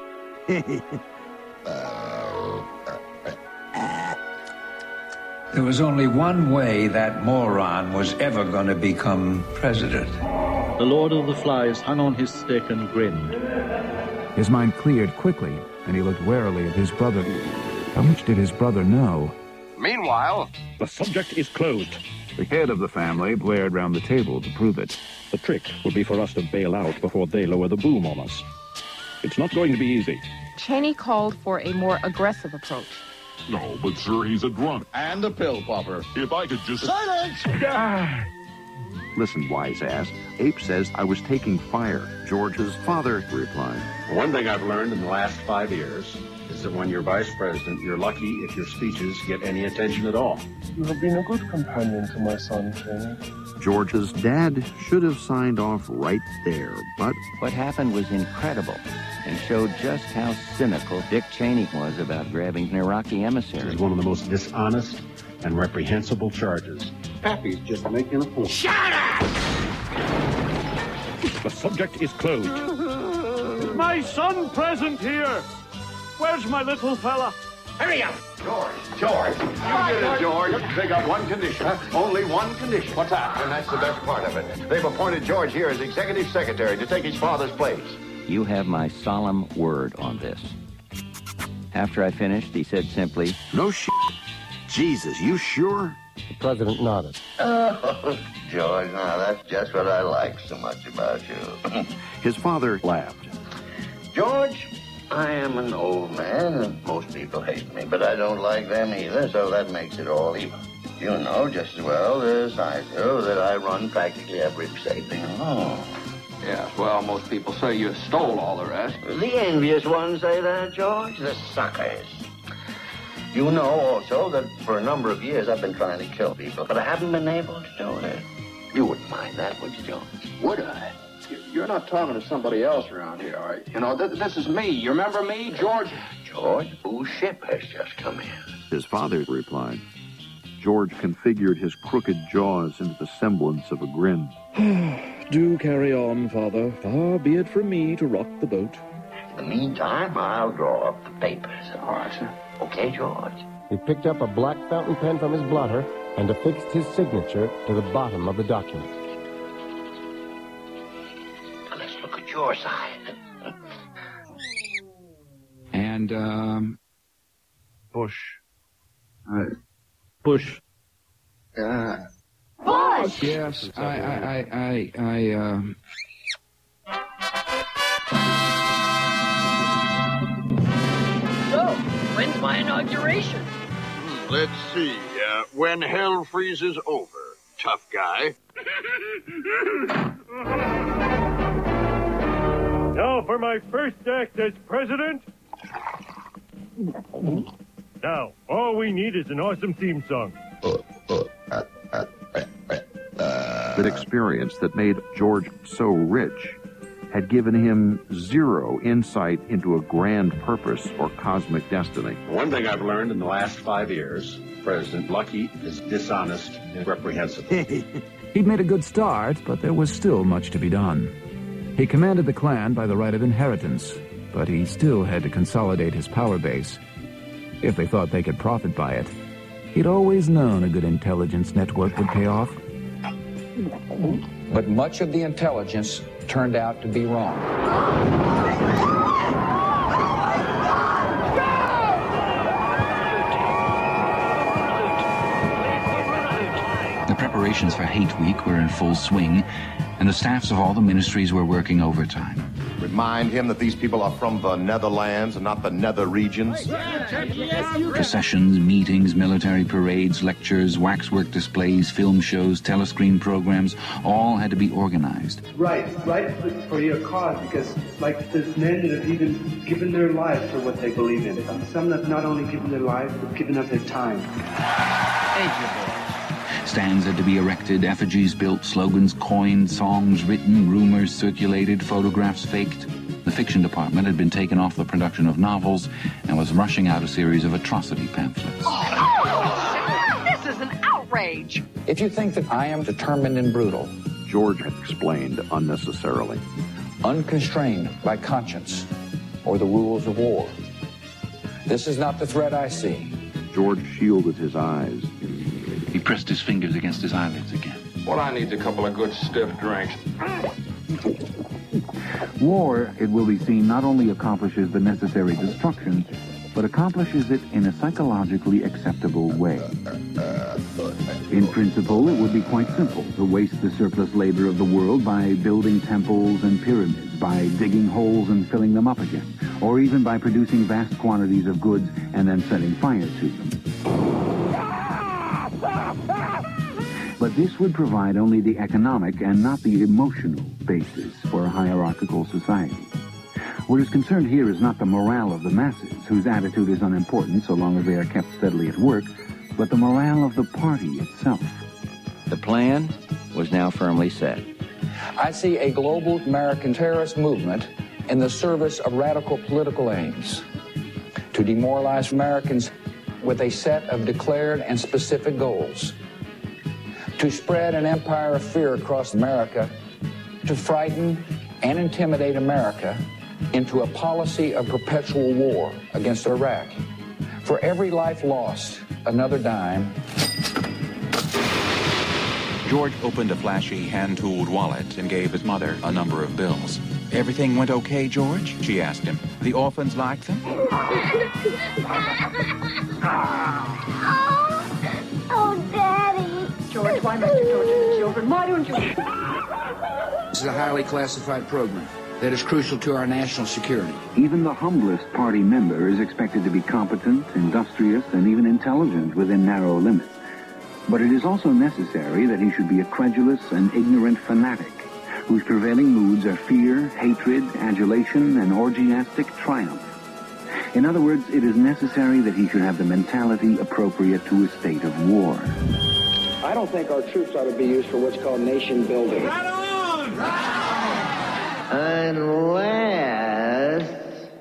There was only one way that moron was ever going to become president. The Lord of the Flies hung on his stick and grinned. His mind cleared quickly, and he looked warily at his brother. How much did his brother know? Meanwhile, the subject is closed. The head of the family blared round the table to prove it. The trick will be for us to bail out before they lower the boom on us. It's not going to be easy. Cheney called for a more aggressive approach. No, but sir, he's a drunk. And a pill popper. If I could just... Silence! Ah. Listen, wise ass. Ape says I was taking fire. George's father replied. One thing I've learned in the last five years is that when you're vice president, you're lucky if your speeches get any attention at all. You have been a good companion to my son, Cheney. George's dad should have signed off right there, but... What happened was incredible and showed just how cynical Dick Cheney was about grabbing an Iraqi emissary. It's one of the most dishonest and reprehensible charges. Pappy's just making a point. Shut up! The subject is closed. Is my son present here? Where's my little fella? Hurry up! George, George. You get it, George. They got one condition. Only one condition. What's that? And that's the best part of it. They've appointed George here as executive secretary to take his father's place. You have my solemn word on this. After I finished, he said simply, No shit. Jesus, you sure? The president nodded. Oh, George, now that's just what I like so much about you. His father laughed. George, I am an old man, and most people hate me, but I don't like them either, so that makes it all even. You know just as well as I do that I run practically every state thing alone. Yes, well, most people say you stole all the rest. The envious ones say that, George. The suckers. You know also that for a number of years I've been trying to kill people, but I haven't been able to do it. You wouldn't mind that, would you, George? Would I? You're not talking to somebody else around here, are you? You know, th this is me. You remember me, George? George, whose ship has just come in? His father replied. George configured his crooked jaws into the semblance of a grin. Do carry on, Father. Far be it from me to rock the boat. In the meantime, I'll draw up the papers. All right, sir. Okay, George? He picked up a black fountain pen from his blotter and affixed his signature to the bottom of the document. Now let's look at your side. And, um... Bush. Uh, Bush. Uh... Bush! Yes, I, I, I, I, I, um... So, when's my inauguration? Let's see. Uh, when hell freezes over, tough guy. Now for my first act as president. Now, all we need is an awesome theme song. That experience that made George so rich had given him zero insight into a grand purpose or cosmic destiny. One thing I've learned in the last five years, President Lucky is dishonest and reprehensible. He'd made a good start, but there was still much to be done. He commanded the clan by the right of inheritance, but he still had to consolidate his power base. If they thought they could profit by it, he'd always known a good intelligence network would pay off. But much of the intelligence turned out to be wrong. The preparations for Hate Week were in full swing, and the staffs of all the ministries were working overtime. Remind him that these people are from the Netherlands and not the nether regions. Processions, meetings, military parades, lectures, waxwork displays, film shows, telescreen programs, all had to be organized. Right, right for, for your cause, because, like, there's men that have even given their lives for what they believe in. Some have not only given their lives, but given up their time. Thank you, boy. Stands had to be erected, effigies built, slogans coined, songs written, rumors circulated, photographs faked. The fiction department had been taken off the production of novels and was rushing out a series of atrocity pamphlets. Oh, this is an outrage! If you think that I am determined and brutal, George had explained unnecessarily. Unconstrained by conscience or the rules of war, this is not the threat I see. George shielded his eyes. He pressed his fingers against his eyelids again. What I need is a couple of good stiff drinks. War, it will be seen, not only accomplishes the necessary destruction, but accomplishes it in a psychologically acceptable way. In principle, it would be quite simple to waste the surplus labor of the world by building temples and pyramids, by digging holes and filling them up again, or even by producing vast quantities of goods and then setting fire to them. But this would provide only the economic and not the emotional basis for a hierarchical society. What is concerned here is not the morale of the masses, whose attitude is unimportant so long as they are kept steadily at work, but the morale of the party itself. The plan was now firmly set. I see a global American terrorist movement in the service of radical political aims to demoralize Americans with a set of declared and specific goals, to spread an empire of fear across America, to frighten and intimidate America into a policy of perpetual war against Iraq. For every life lost, another dime. George opened a flashy, hand-tooled wallet and gave his mother a number of bills. Everything went okay, George? She asked him. The orphans liked them? Oh, oh, Daddy. George, why must you torture the children? Why don't you... This is a highly classified program that is crucial to our national security. Even the humblest party member is expected to be competent, industrious, and even intelligent within narrow limits. But it is also necessary that he should be a credulous and ignorant fanatic, whose prevailing moods are fear, hatred, adulation, and orgiastic triumph. In other words, it is necessary that he should have the mentality appropriate to a state of war. I don't think our troops ought to be used for what's called nation building. Right on! Right on! Unless...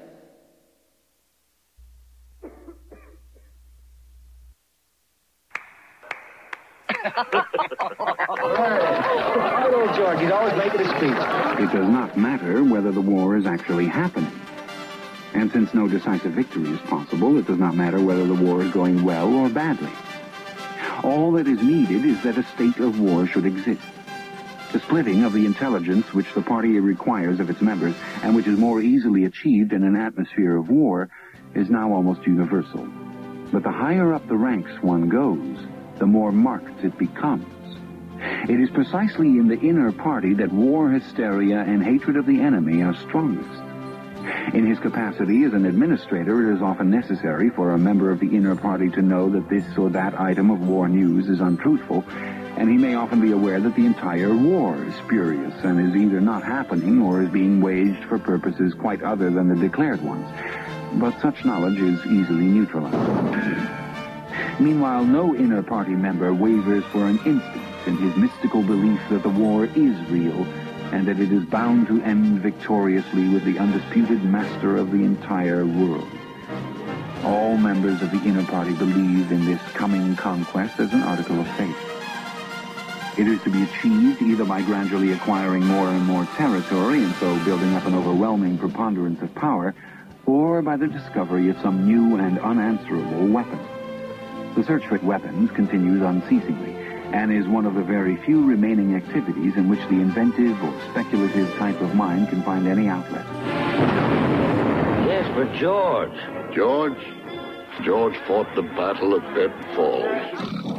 Hello, George. He's always making a speech. It does not matter whether the war is actually happening. And since no decisive victory is possible, it does not matter whether the war is going well or badly. All that is needed is that a state of war should exist. The splitting of the intelligence which the party requires of its members, and which is more easily achieved in an atmosphere of war, is now almost universal. But the higher up the ranks one goes, the more marked it becomes. It is precisely in the inner party that war hysteria and hatred of the enemy are strongest. In his capacity as an administrator, it is often necessary for a member of the inner party to know that this or that item of war news is untruthful, and he may often be aware that the entire war is spurious and is either not happening or is being waged for purposes quite other than the declared ones. But such knowledge is easily neutralized. Meanwhile, no inner party member wavers for an instant in his mystical belief that the war is real and that it is bound to end victoriously with the undisputed master of the entire world. All members of the inner party believe in this coming conquest as an article of faith. It is to be achieved either by gradually acquiring more and more territory and so building up an overwhelming preponderance of power, or by the discovery of some new and unanswerable weapon. The search for weapons continues unceasingly, and is one of the very few remaining activities in which the inventive or speculative type of mind can find any outlet. Yes, but George. George? George fought the Battle of Bedford Falls.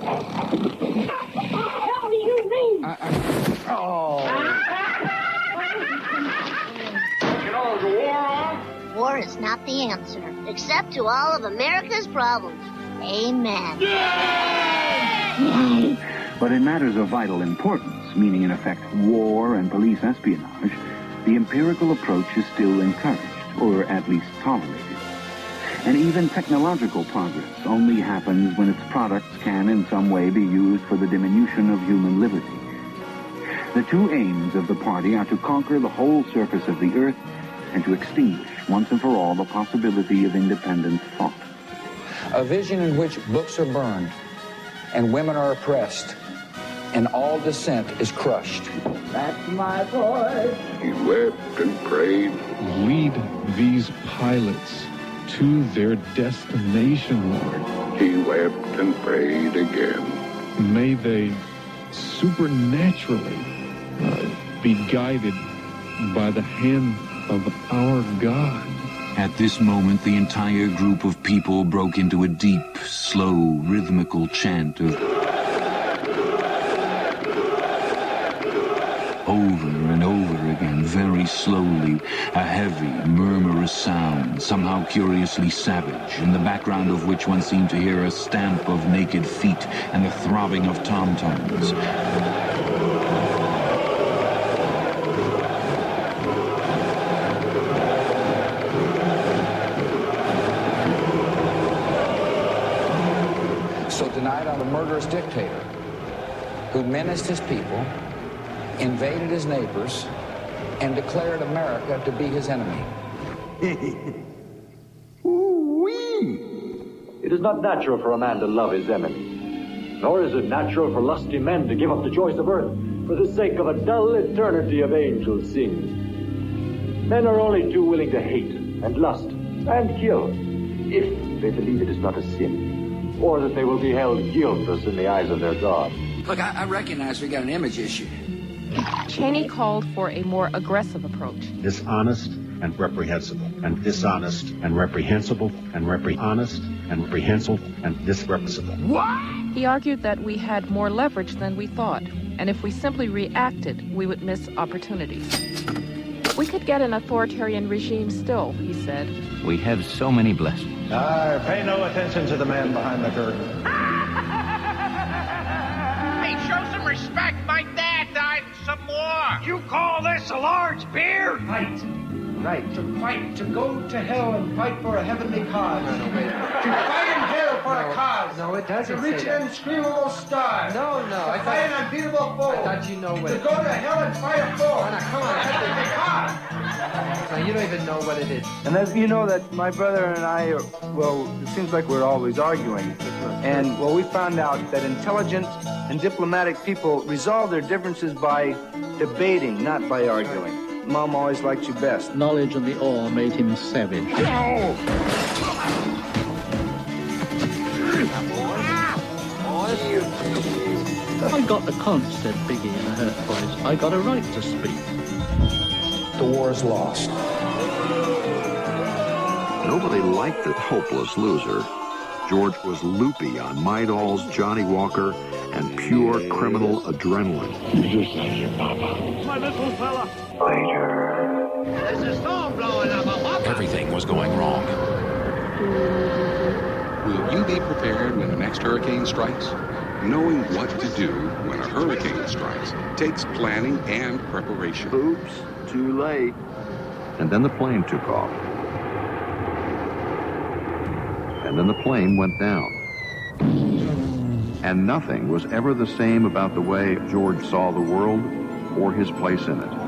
What do you mean? I, I, oh. You know, there's a war on? War is not the answer, except to all of America's problems. Amen. Yay! But in matters of vital importance, meaning in effect war and police espionage, the empirical approach is still encouraged, or at least tolerated. And even technological progress only happens when its products can in some way be used for the diminution of human liberty. The two aims of the party are to conquer the whole surface of the earth and to extinguish once and for all the possibility of independent thought. A vision in which books are burned and women are oppressed and all dissent is crushed. That's my boy. He wept and prayed. Lead these pilots to their destination, Lord. He wept and prayed again. May they supernaturally uh, be guided by the hand of our God. At this moment, the entire group of people broke into a deep, slow, rhythmical chant of over and over again, very slowly, a heavy, murmurous sound, somehow curiously savage, in the background of which one seemed to hear a stamp of naked feet and the throbbing of tom-toms. So tonight I'm a murderous dictator who menaced his people, invaded his neighbors, and declared America to be his enemy. Ooh-wee! It is not natural for a man to love his enemy, nor is it natural for lusty men to give up the joys of earth for the sake of a dull eternity of angel singing. Men are only too willing to hate and lust and kill if they believe it is not a sin, or that they will be held guiltless in the eyes of their God. Look, I, I recognize we got an image issue. Cheney called for a more aggressive approach. Dishonest and reprehensible, and dishonest and reprehensible, and repre honest and reprehensible, and disreprehensible. What? He argued that we had more leverage than we thought, and if we simply reacted, we would miss opportunities. We could get an authoritarian regime still, he said. We have so many blessings. Ah, pay no attention to the man behind the curtain. Hey, show some respect. My dad died and some more. You call this a large beer? Fight. Right. To fight. To go to hell and fight for a heavenly cause. No, no, wait. To fight in hell for no, a cause. No, it doesn't To reach an unscreamable star. No, no. To I fight an unbeatable foe. I thought you know what To it go to hell and fight a foe. Oh, now, come on. A heavenly cause. Now, you don't even know what it is. And as you know that my brother and I, are, well, it seems like we're always arguing. And, well, we found out that intelligent and diplomatic people resolve their differences by debating, not by arguing. Mom always liked you best. Knowledge and the awe made him savage. No! I got the conch, said Biggie in a hurt voice. I got a right to speak. The war is lost. Nobody liked the hopeless loser. George was loopy on Midol's Johnny Walker and pure criminal adrenaline. My little fella. Later. There's a storm blowing up. Everything was going wrong. Will you be prepared when the next hurricane strikes? Knowing what to do when a hurricane strikes takes planning and preparation. Oops, too late. And then the plane took off. And then the plane went down. And nothing was ever the same about the way George saw the world or his place in it.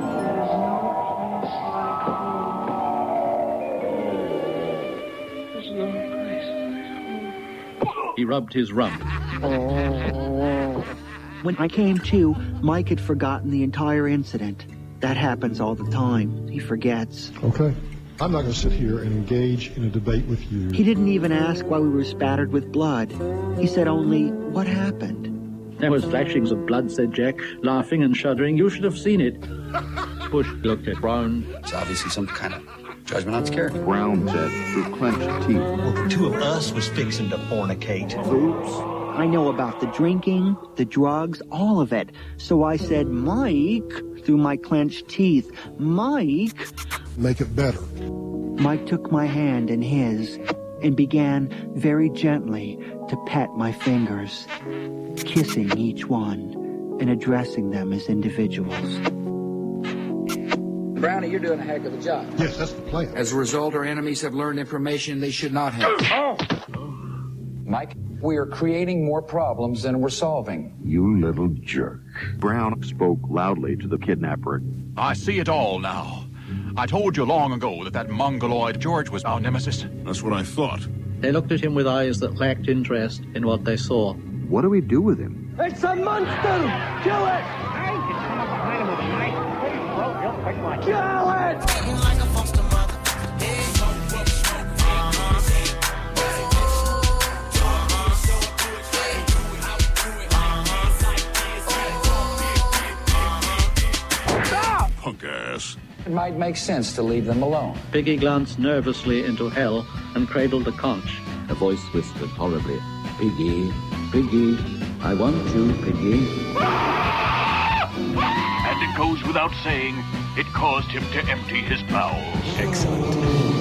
He rubbed his rump. When I came to, Mike had forgotten the entire incident. That happens all the time. He forgets. Okay. I'm not going to sit here and engage in a debate with you. He didn't even ask why we were spattered with blood. He said only, what happened? There was flashings of blood, said Jack, laughing and shuddering. You should have seen it. Bush looked at Brown. It's obviously some kind of judgment on his character. Brown said through clenched teeth. Well, the two of us was fixing to fornicate. Oops. I know about the drinking, the drugs, all of it. So I said, Mike, through my clenched teeth, Mike. Make it better. Mike took my hand in his and began very gently to pet my fingers, kissing each one and addressing them as individuals. Brownie, you're doing a heck of a job. Yes, that's the plan. As a result, our enemies have learned information they should not have. Oh. Mike, we are creating more problems than we're solving. You little jerk. Brown spoke loudly to the kidnapper. I see it all now. I told you long ago that that mongoloid George was our nemesis. That's what I thought. They looked at him with eyes that lacked interest in what they saw. What do we do with him? It's a monster! Kill it! Kill it! Punk ass. might make sense to leave them alone. Piggy glanced nervously into hell and cradled a conch. A voice whispered horribly, Piggy, Piggy, I want you, Piggy. And it goes without saying, it caused him to empty his bowels. Excellent.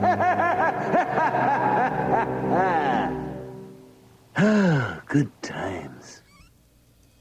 Good time.